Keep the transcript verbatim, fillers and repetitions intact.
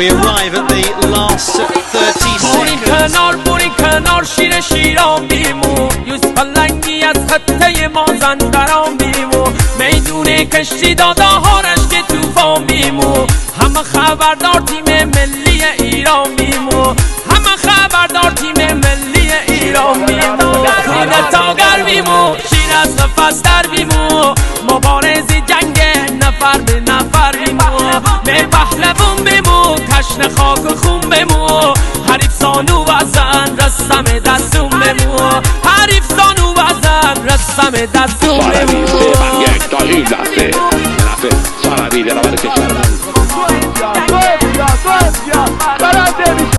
We arrive at the last thirty seconds. کنار بوری کنار شیر شیران بیمو یوسف لنگی از خطه مازندران بیمو میدون کشتی داداهارش که توفان بیمو همه خبردار تیم ملی ایران بیمو همه خبردار تیم ملی ایران بیمو خونه تاگر بیمو شیر از نفس در بیمو مبارزی جنگ نفر به نفر بیمو به پهلوان بیمو تشن خاک و خون بیمو حریف زانو بزن رسم دستون بیمو حریف زانو بزن رسم دستون بیمو تا این لحظه به نفع سالمی در کشور